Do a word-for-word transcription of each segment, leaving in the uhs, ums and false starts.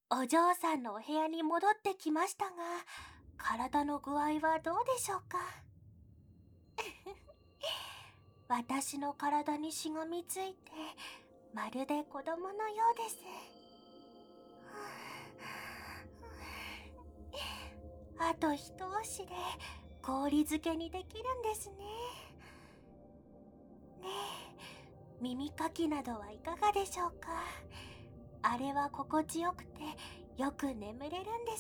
お嬢さんのお部屋に戻ってきましたが、体の具合はどうでしょうか？私の体にしがみついて、まるで子供のようです。あと一押しで氷漬けにできるんですね。ねえ、耳かきなどはいかがでしょうか？あれは心地よくてよく眠れるんです。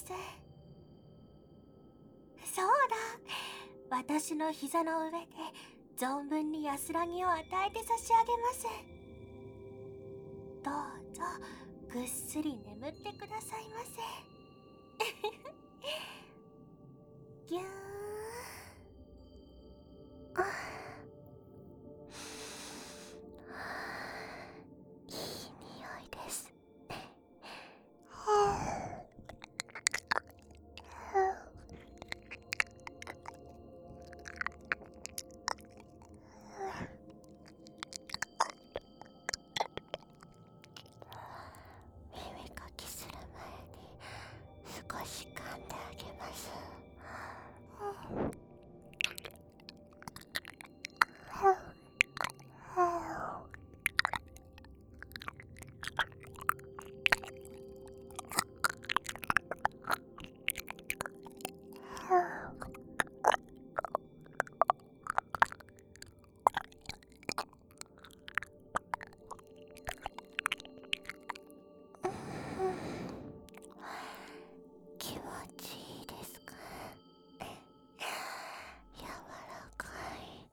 そうだ、私の膝の上で存分に安らぎを与えて差し上げます。どうぞぐっすり眠ってくださいませ。ぎゅーん。あ、いい匂いです。耳かきする前に少し噛んであげます。気持ちいいですか？柔らかい。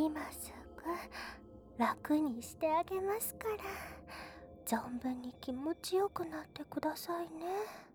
今すぐ楽にしてあげますから、存分に気持ちよくなってくださいね。